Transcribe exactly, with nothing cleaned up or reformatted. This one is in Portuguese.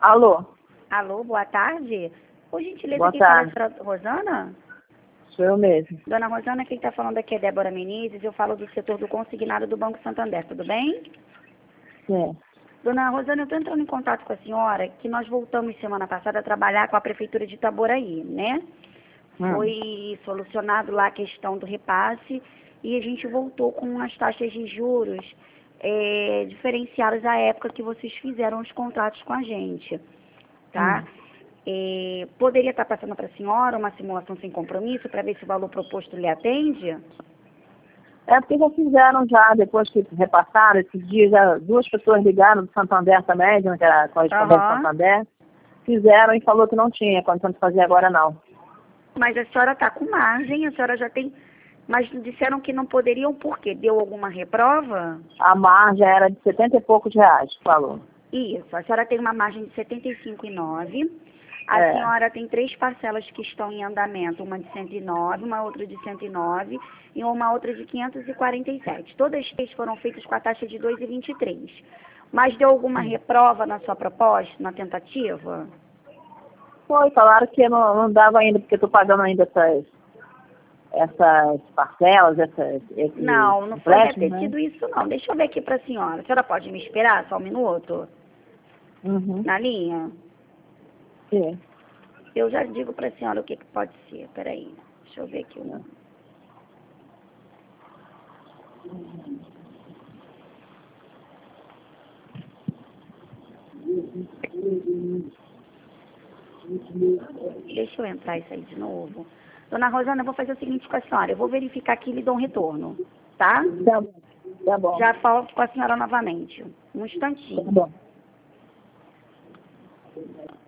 Alô? Alô, boa tarde. Por gentileza, Boa quem fala é a tarde. senhora Rosana? Sou eu mesmo. Dona Rosana, quem está falando aqui é Débora Menezes, eu falo do setor do consignado do Banco Santander, tudo bem? Sim. Dona Rosana, eu estou entrando em contato com a senhora, que nós voltamos semana passada a trabalhar com a Prefeitura de Itaboraí, né? Hum. Foi solucionado lá a questão do repasse e a gente voltou com as taxas de juros é, diferenciadas à época que vocês fizeram os contratos com a gente, tá? Hum. É, poderia estar passando para a senhora uma simulação sem compromisso para ver se o valor proposto lhe atende? É porque já fizeram já, depois que repassaram, esses dias já duas pessoas ligaram do Santander também, de que era correspondente do Aham. Santander, fizeram e falou que não tinha condição de fazer agora não. Mas a senhora está com margem, a senhora já tem... Mas disseram que não poderiam por quê? Deu alguma reprova? A margem era de setenta e poucos reais, falou. Isso, a senhora tem uma margem de setenta e cinco reais e nove centavos. A É. senhora tem três parcelas que estão em andamento, uma de cento e nove, uma outra de cento e nove e uma outra de quinhentos e quarenta e sete. Todas as três foram feitas com a taxa de dois vírgula vinte e três. Mas deu alguma reprova na sua proposta, na tentativa? Foi, falaram que não, não dava ainda, porque eu estou pagando ainda essas, essas parcelas, essas, esse Não, não foi, deve empréstimo, ter né? sido isso não. Deixa eu ver aqui para a senhora. A senhora pode me esperar só um minuto? Uhum. Na linha? Sim. Eu já digo para a senhora o que, que pode ser. Peraí, deixa eu ver aqui o nome. Deixa eu entrar isso aí de novo. Dona Rosana, eu vou fazer o seguinte com a senhora. Eu vou verificar aqui e lhe dou um retorno, tá? Tá bom. Tá bom. Já falo com a senhora novamente. Um Tá instantinho. bom.